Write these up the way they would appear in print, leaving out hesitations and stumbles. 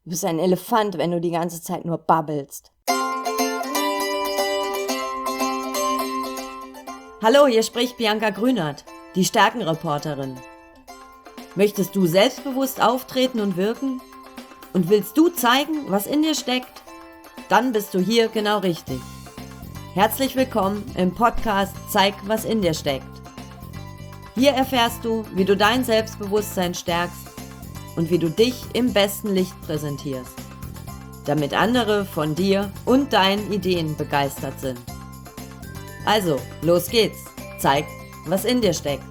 Du bist ein Elefant, wenn du die ganze Zeit nur babbelst. Hallo, hier spricht Bianca Grünert, die Stärkenreporterin. Möchtest du selbstbewusst auftreten und wirken? Und willst du zeigen, was in dir steckt? Dann bist du hier genau richtig. Herzlich willkommen im Podcast Zeig, was in dir steckt. Hier erfährst du, wie du dein Selbstbewusstsein stärkst und wie du dich im besten Licht präsentierst, damit andere von dir und deinen Ideen begeistert sind. Also, los geht's. Zeig, was in dir steckt.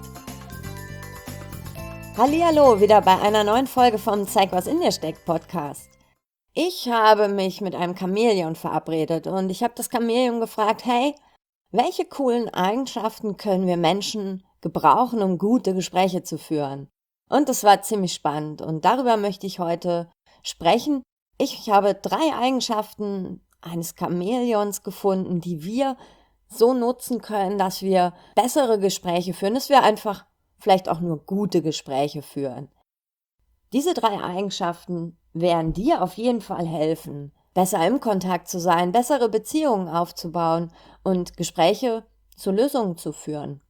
Hallihallo, wieder bei einer neuen Folge vom Zeig, was in dir steckt Podcast. Ich habe mich mit einem Chamäleon verabredet und ich habe das Chamäleon gefragt, hey, welche coolen Eigenschaften können wir Menschen gebrauchen, um gute Gespräche zu führen? Und das war ziemlich spannend und darüber möchte ich heute sprechen. Ich habe 3 Eigenschaften eines Chamäleons gefunden, die wir so nutzen können, dass wir bessere Gespräche führen, dass wir einfach vielleicht auch nur gute Gespräche führen. Diese 3 Eigenschaften werden dir auf jeden Fall helfen, besser im Kontakt zu sein, bessere Beziehungen aufzubauen und Gespräche zu Lösungen zu führen.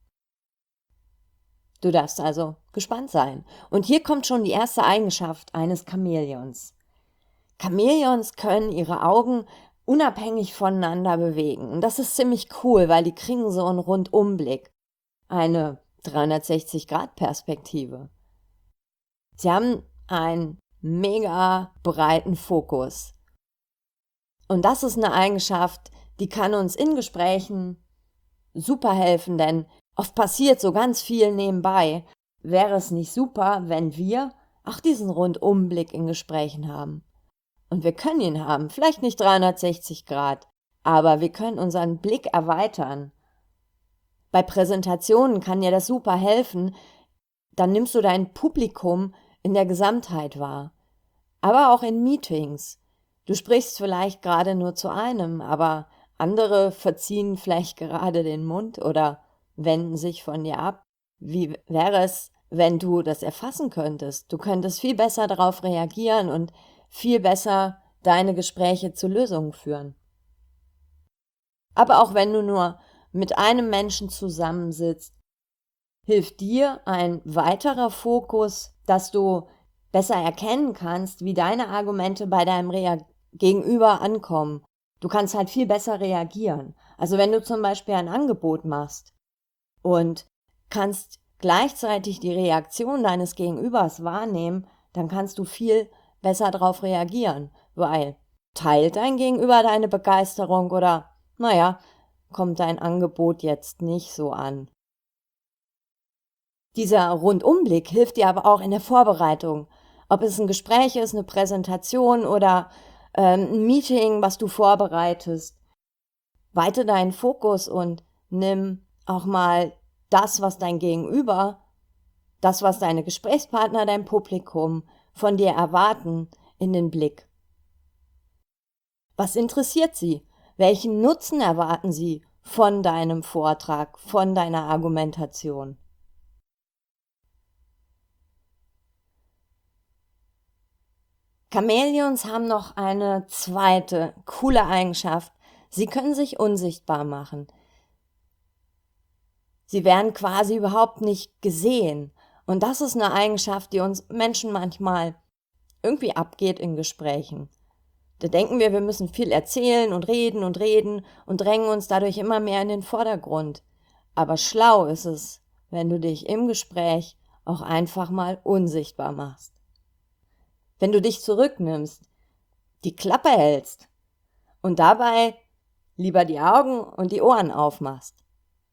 Du darfst also gespannt sein. Und hier kommt schon die erste Eigenschaft eines Chamäleons. Chamäleons können ihre Augen unabhängig voneinander bewegen. Und das ist ziemlich cool, weil die kriegen so einen Rundumblick. Eine 360-Grad-Perspektive. Sie haben einen mega breiten Fokus. Und das ist eine Eigenschaft, die kann uns in Gesprächen super helfen, denn oft passiert so ganz viel nebenbei. Wäre es nicht super, wenn wir auch diesen Rundumblick in Gesprächen haben? Und wir können ihn haben, vielleicht nicht 360 Grad, aber wir können unseren Blick erweitern. Bei Präsentationen kann dir das super helfen, dann nimmst du dein Publikum in der Gesamtheit wahr. Aber auch in Meetings. Du sprichst vielleicht gerade nur zu einem, aber andere verziehen vielleicht gerade den Mund oder wenden sich von dir ab. Wie wäre es, wenn du das erfassen könntest? Du könntest viel besser darauf reagieren und viel besser deine Gespräche zu Lösungen führen. Aber auch wenn du nur mit einem Menschen zusammensitzt, hilft dir ein weiterer Fokus, dass du besser erkennen kannst, wie deine Argumente bei deinem Gegenüber ankommen. Du kannst halt viel besser reagieren. Also wenn du zum Beispiel ein Angebot machst und kannst gleichzeitig die Reaktion deines Gegenübers wahrnehmen, dann kannst du viel besser darauf reagieren, weil teilt dein Gegenüber deine Begeisterung oder, kommt dein Angebot jetzt nicht so an. Dieser Rundumblick hilft dir aber auch in der Vorbereitung. Ob es ein Gespräch ist, eine Präsentation oder ein Meeting, was du vorbereitest. Weite deinen Fokus und nimm auch mal das, was dein Gegenüber, das, was deine Gesprächspartner, dein Publikum von dir erwarten, in den Blick. Was interessiert sie? Welchen Nutzen erwarten sie von deinem Vortrag, von deiner Argumentation? Chamäleons haben noch eine zweite coole Eigenschaft. Sie können sich unsichtbar machen. Sie werden quasi überhaupt nicht gesehen. Und das ist eine Eigenschaft, die uns Menschen manchmal irgendwie abgeht in Gesprächen. Da denken wir müssen viel erzählen und reden und drängen uns dadurch immer mehr in den Vordergrund. Aber schlau ist es, wenn du dich im Gespräch auch einfach mal unsichtbar machst. Wenn du dich zurücknimmst, die Klappe hältst und dabei lieber die Augen und die Ohren aufmachst.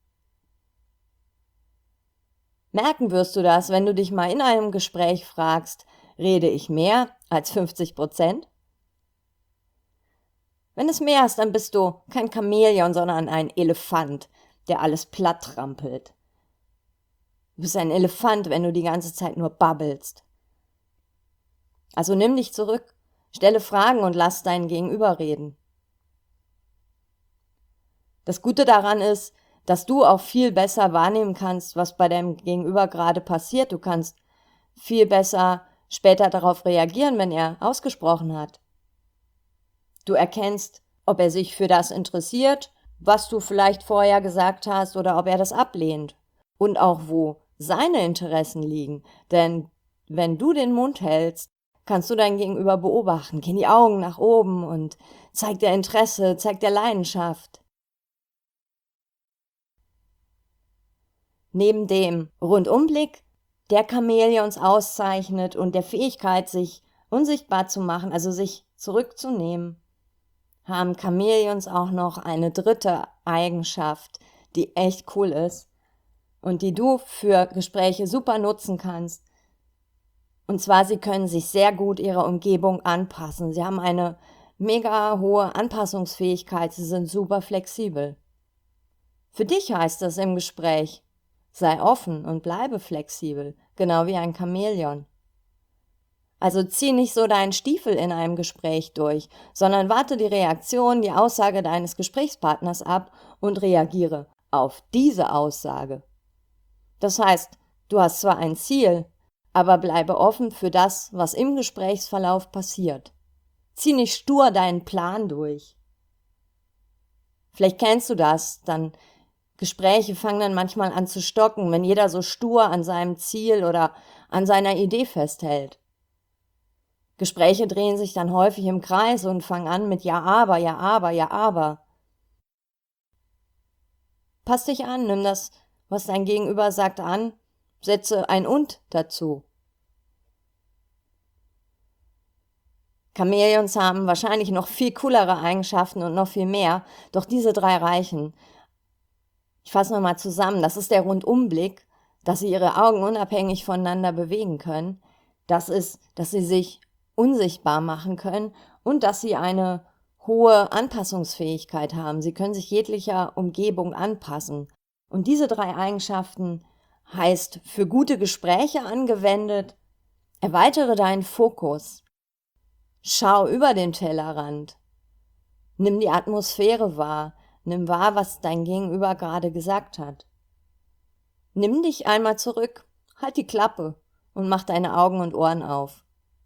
Merken wirst du das, wenn du dich mal in einem Gespräch fragst, rede ich mehr als 50%? Wenn es mehr ist, dann bist du kein Chamäleon, sondern ein Elefant, der alles platt trampelt. Du bist ein Elefant, wenn du die ganze Zeit nur babbelst. Also nimm dich zurück, stelle Fragen und lass deinen Gegenüber reden. Das Gute daran ist, dass du auch viel besser wahrnehmen kannst, was bei deinem Gegenüber gerade passiert. Du kannst viel besser später darauf reagieren, wenn er ausgesprochen hat. Du erkennst, ob er sich für das interessiert, was du vielleicht vorher gesagt hast, oder ob er das ablehnt. Und auch wo seine Interessen liegen. Denn wenn du den Mund hältst, kannst du dein Gegenüber beobachten. Gehen die Augen nach oben und zeigt er Interesse, zeigt er Leidenschaft. Neben dem Rundumblick, der Chamäleons auszeichnet, und der Fähigkeit, sich unsichtbar zu machen, also sich zurückzunehmen, haben Chamäleons auch noch eine dritte Eigenschaft, die echt cool ist und die du für Gespräche super nutzen kannst. Und zwar, sie können sich sehr gut ihrer Umgebung anpassen. Sie haben eine mega hohe Anpassungsfähigkeit, sie sind super flexibel. Für dich heißt das im Gespräch: sei offen und bleibe flexibel, genau wie ein Chamäleon. Also zieh nicht so deinen Stiefel in einem Gespräch durch, sondern warte die Reaktion, die Aussage deines Gesprächspartners ab und reagiere auf diese Aussage. Das heißt, du hast zwar ein Ziel, aber bleibe offen für das, was im Gesprächsverlauf passiert. Zieh nicht stur deinen Plan durch. Vielleicht kennst du das, dann Gespräche fangen dann manchmal an zu stocken, wenn jeder so stur an seinem Ziel oder an seiner Idee festhält. Gespräche drehen sich dann häufig im Kreis und fangen an mit ja, aber, ja, aber, ja, aber. Pass dich an, nimm das, was dein Gegenüber sagt, an, setze ein und dazu. Chamäleons haben wahrscheinlich noch viel coolere Eigenschaften und noch viel mehr, doch diese 3 reichen. Ich fasse nochmal zusammen. Das ist der Rundumblick, dass sie ihre Augen unabhängig voneinander bewegen können. Das ist, dass sie sich unsichtbar machen können und dass sie eine hohe Anpassungsfähigkeit haben. Sie können sich jeglicher Umgebung anpassen. Und diese 3 Eigenschaften heißt, für gute Gespräche angewendet: erweitere deinen Fokus. Schau über den Tellerrand. Nimm die Atmosphäre wahr. Nimm wahr, was dein Gegenüber gerade gesagt hat. Nimm dich einmal zurück, halt die Klappe und mach deine Augen und Ohren auf.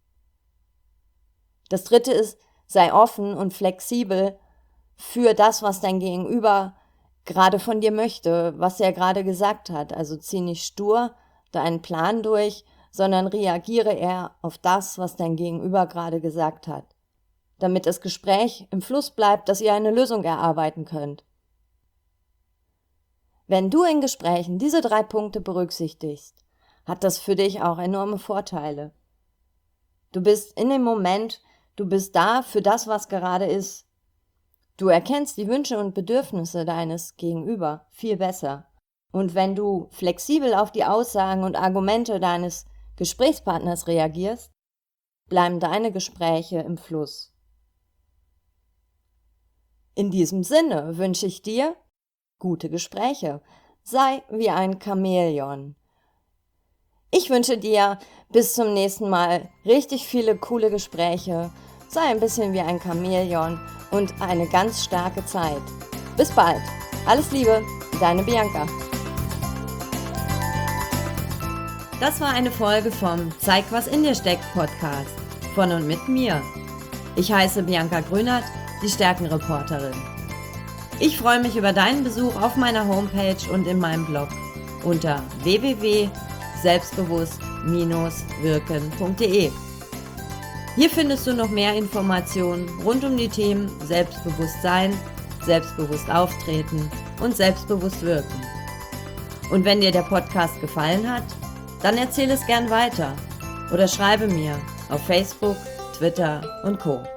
Das 3. ist, sei offen und flexibel für das, was dein Gegenüber gerade von dir möchte, was er gerade gesagt hat. Also zieh nicht stur deinen Plan durch, sondern reagiere eher auf das, was dein Gegenüber gerade gesagt hat, damit das Gespräch im Fluss bleibt, dass ihr eine Lösung erarbeiten könnt. Wenn du in Gesprächen diese 3 Punkte berücksichtigst, hat das für dich auch enorme Vorteile. Du bist in dem Moment, du bist da für das, was gerade ist. Du erkennst die Wünsche und Bedürfnisse deines Gegenüber viel besser. Und wenn du flexibel auf die Aussagen und Argumente deines Gesprächspartners reagierst, bleiben deine Gespräche im Fluss. In diesem Sinne wünsche ich dir gute Gespräche. Sei wie ein Chamäleon. Ich wünsche dir bis zum nächsten Mal richtig viele coole Gespräche. Sei ein bisschen wie ein Chamäleon und eine ganz starke Zeit. Bis bald. Alles Liebe, deine Bianca. Das war eine Folge vom Zeig, was in dir steckt Podcast von und mit mir. Ich heiße Bianca Grünert, die Stärkenreporterin. Ich freue mich über deinen Besuch auf meiner Homepage und in meinem Blog unter www.selbstbewusst-wirken.de. Hier findest du noch mehr Informationen rund um die Themen Selbstbewusstsein, selbstbewusst auftreten und selbstbewusst wirken. Und wenn dir der Podcast gefallen hat, dann erzähle es gern weiter oder schreibe mir auf Facebook, Twitter und Co.